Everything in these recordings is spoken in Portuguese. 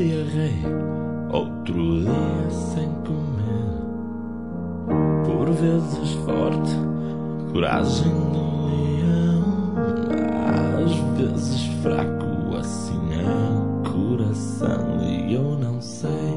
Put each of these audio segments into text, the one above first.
diarreia, outro dia sem comer. Por vezes forte, coragem do leão, às vezes fraco, assim é o coração. E eu não sei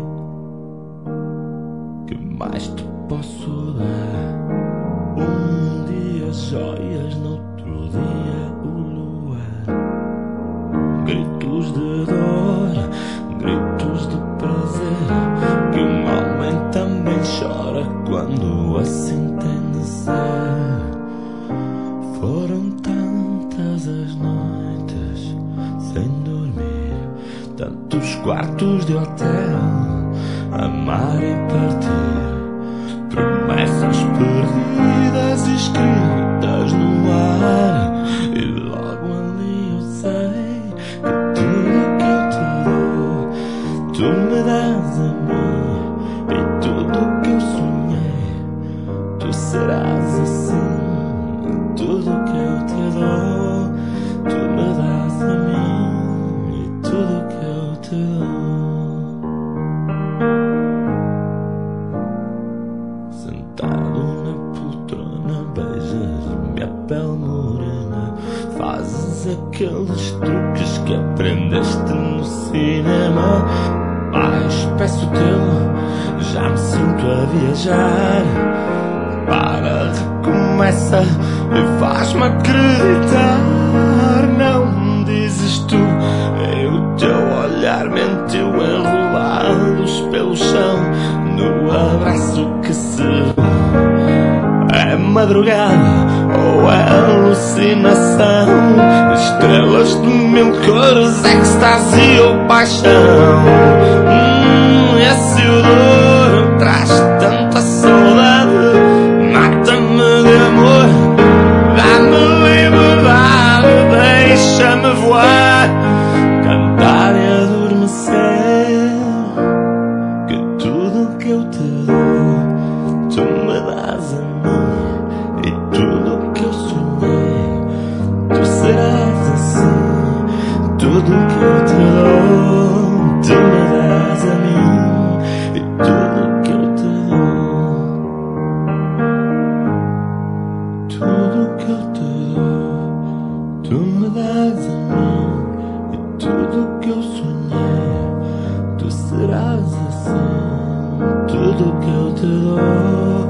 que mais te posso dar. Um dia joias, no outro dia o luar. Gritos de dor, gritos de prazer, que um homem também chora quando assim tem de ser. Foram tantas as noites sem dormir, tantos quartos de hotel, amar e partir, promessas perdidas escritas no ar. E logo ali eu sei que tudo que eu te dou, tu me dás a mim. E tudo que eu sonhei, tu serás assim. Tudo que eu te dou, tu me dás a mim. E tudo que eu te dou. Sentado na poltrona, beijas minha pele morena, fazes aqueles truques que aprendeste no cinema. Mais peço teu, já me sinto a viajar. Para, recomeça e faz-me acreditar. Não me dizes tu, é o teu olhar mentiu, enrolados pelo chão, no abraço que se é madrugada ou é alucinação. Estrelas de mil cores, êxtase ou paixão. Esse odor traz tanta saudade, mata-me de amor, dá-me liberdade, deixa-me voar, cantar e adormecer. Que tudo que eu te dou, tu me dás a mim. E tudo que eu sonhei, tu serás assim. Tudo que eu te dou, tu me dás a mim. E tudo que eu te dou, tudo que eu te dou, tu me dás a mim. E tudo que eu sonhei, tu serás assim. Tudo que eu te dou.